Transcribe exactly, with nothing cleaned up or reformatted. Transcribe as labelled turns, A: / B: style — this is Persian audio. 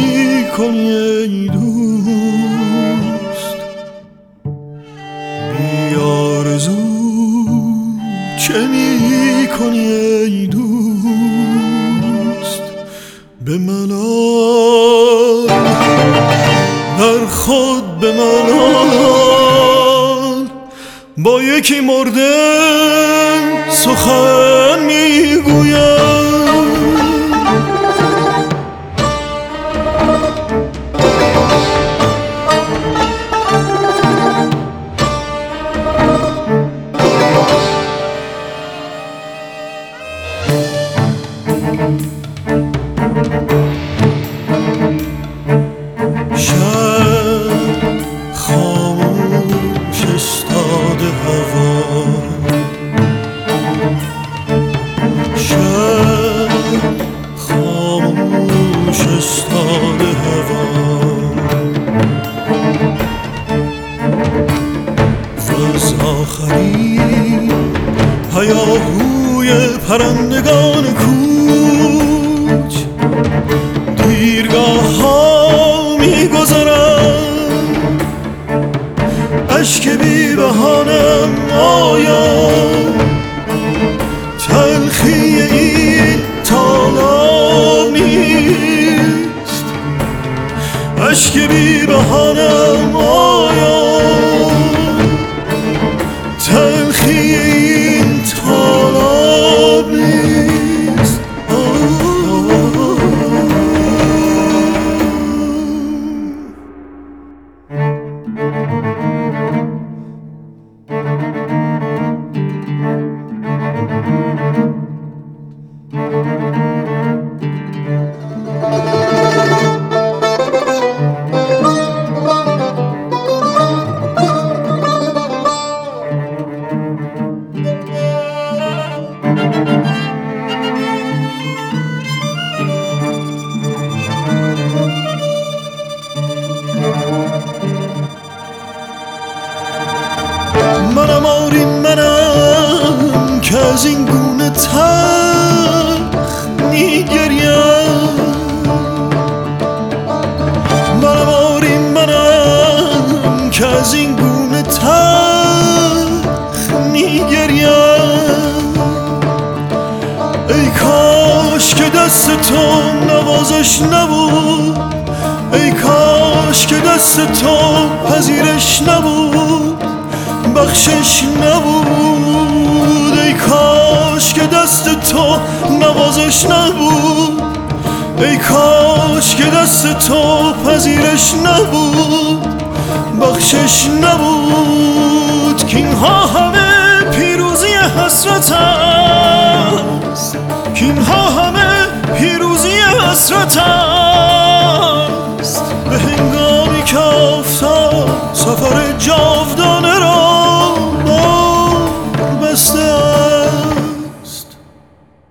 A: کنی ای دوست؟ بی آرزو چه می کنی ای دوست؟ به ملال در خود به ملال با یکی مرده سخن میگویم. شب خاموش استاده هوا، شب خاموش استاده هوا، و از آخرین هیاهوی پرندگان کوچ دیرگاه ها می گذرم. اشک بی بهانم آیا تلخی این تالا نیست؟ اشک بی بهانم آیا تلخی این تالا نیست؟ منم آری منم که از این گونه تلخ میگریم. منم آری منم که از این گونه تلخ میگریم. ای کاش که دست تو نوازش نبود، ای کاش که دست تو پذیرش نبود، بخشش نبود. ای کاش که دست تو نوازش نبود، ای کاش که دست تو پذیرش نبود، بخشش نبود. که اینها همه پیروزی حسرتم